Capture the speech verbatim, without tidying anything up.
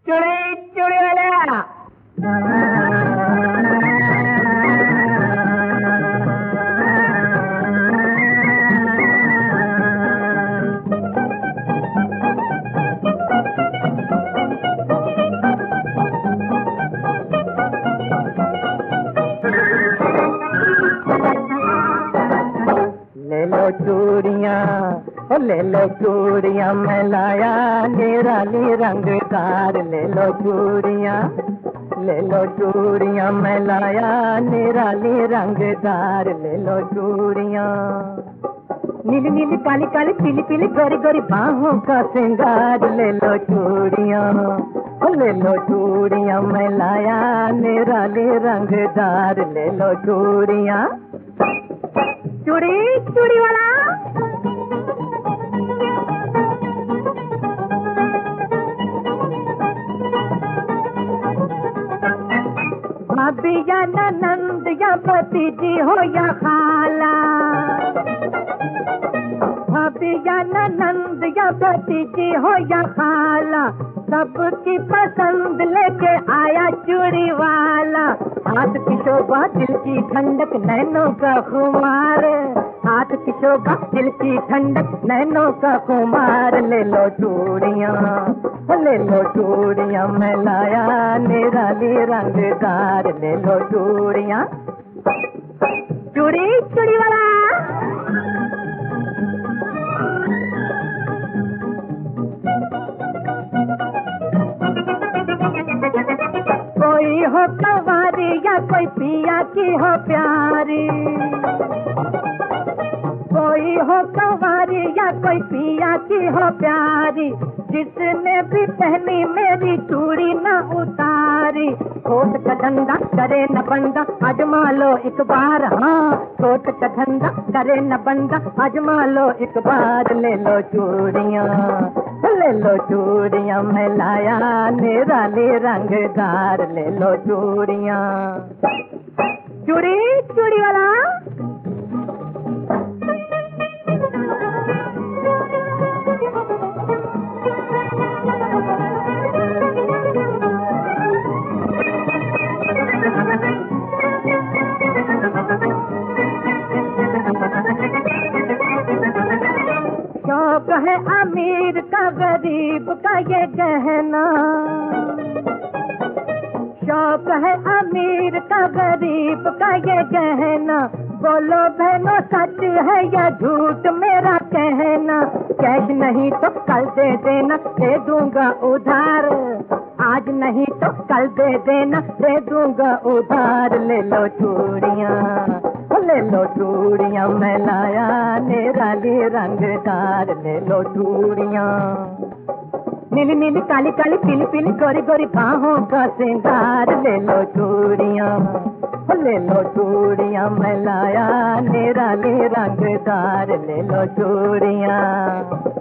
चुड़ी चुड़ी वाला ले लो चूड़ियाँ, ले लो चूड़ियाँ, मैं लाया निराली रंगदार। ले लो चूड़ियाँ, ले लो चूड़ियाँ, मैं लाया निराली रंगदार। ले लो चूड़ियाँ, नीली नीली काली काली पीली पीली गोरी गोरी बाहों का श्रृंगार। ले लो चूड़ियाँ, ले लो चूड़ियाँ, मैं लाया निराली रंगदार। ले लो चूड़ियाँ, चूड़ी चूड़ी वाला भाभी या ननंद या भतीजी हो या खाला, भाभी या ननंद या भतीजी हो या खाला, सबकी पसंद लेके आया चूड़ी वाला। हाथ की शोभा दिल की ठंडक नैनों का खुमार, हाथ की शोभा दिल की ठंडक नैनों का खुमार। ले लो चूड़ियाँ, ले लो चूड़ियाँ, मैं लाया निराली रंगदार। ले लो चूड़ियाँ, चूड़ी चूड़ी वाला कोई हो कवारी या कोई पिया की हो प्यारी, कोई हो कवारी या कोई पिया की हो प्यारी, जिसने भी पहनी मेरी चूड़ी न उतारी। कोट का धंधा करे न बंदा आजमा लो एक बार, हाँ कोट का धंधा करे न बंदा आजमा लो एक बार। ले लो चूड़ियाँ, ले लो चूड़ियाँ, मैं लाया निराली रंगदार। ले लो चूड़ियाँ, चूड़ी चूड़ी वाला शौक है अमीर का गरीब का ये गहना, शौक है अमीर का गरीब का ये गहना। बोलो बहनों सच है या झूठ मेरा कहना, कैश नहीं तो कल दे देना दे दूंगा उधार, आज नहीं तो कल दे देना दे दूंगा उधार। ले लो चूड़ियाँ, ले लो चूड़ियाँ, मैं लाया निराली रंगदार। ले लो चूड़ियाँ, नीली नीली काली काली पीली पीली गोरी गोरी बाहों का श्रृंगार। ले लो चूड़ियाँ, ले लो चूड़ियाँ, मैं लाया निराली रंगदार। ले लो चूड़ियाँ।